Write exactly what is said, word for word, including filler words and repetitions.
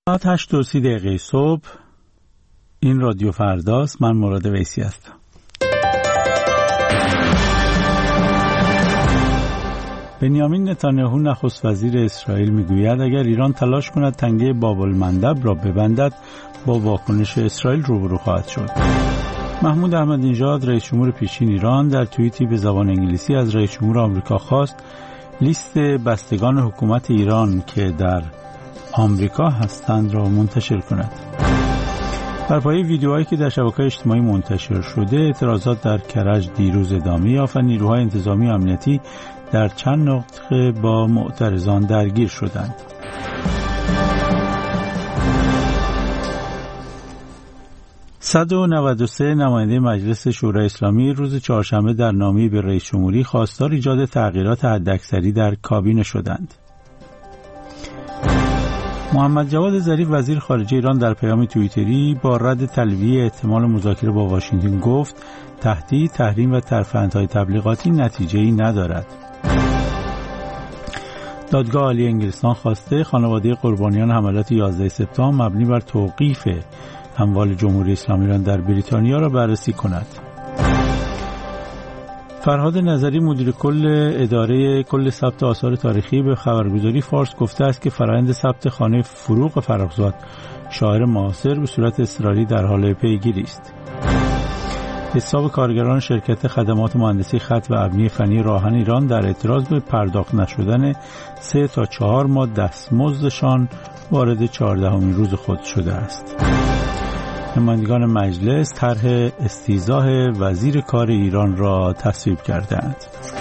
ساعت هشت و سی دقیقه صبح. این رادیو فرداست. من مراد ویسی هستم. بنیامین نتانیاهو نخست وزیر اسرائیل میگوید اگر ایران تلاش کند تنگه باب المندب را ببندد با واکنش اسرائیل روبرو خواهد شد. محمود احمدی نژاد رئیس جمهور پیشین ایران در توییتی به زبان انگلیسی از رئیس جمهور آمریکا خواست لیست بستگان حکومت ایران که در آمریکا هستند را منتشر کند. بر پایه ویدیوهایی که در شبکه‌های اجتماعی منتشر شده، اعتراضات در کرج دیروز ادامه یافت و نیروهای انتظامی و امنیتی در چند نقطه با معترضان درگیر شدند. صد و نود و سه نماینده مجلس شورای اسلامی روز چهارشنبه در نامه‌ای به رئیس جمهوری خواستار ایجاد تغییرات حداکثری در کابینه شدند. محمد جواد ظریف وزیر خارجه ایران در پیام توییتری با رد تلویح احتمال مذاکره با واشنگتن گفت تهدید، تحریم و ترفندهای تبلیغاتی نتیجه‌ای ندارد. دادگاه عالی انگلستان خواسته خانواده قربانیان حملات یازده سپتامبر مبنی بر توقیف اموال جمهوری اسلامی ایران در بریتانیا را بررسی کند. فرهاد نظری مدیر کل اداره کل ثبت آثار تاریخی به خبرگزاری فارس گفته است که فرآیند ثبت خانه فروغ فرخزاد شاعر معاصر به صورت اضطراری در حال پیگیری است. حساب کارگران شرکت خدمات مهندسی خط و ابنی فنی راهن ایران در اعتراض به پرداخت نشدن سه تا چهار ماه دستمزدشان وارد چهاردهمین روز خود شده است. نمایندگان مجلس طرح استیضاح وزیر کار ایران را تصویب کردند.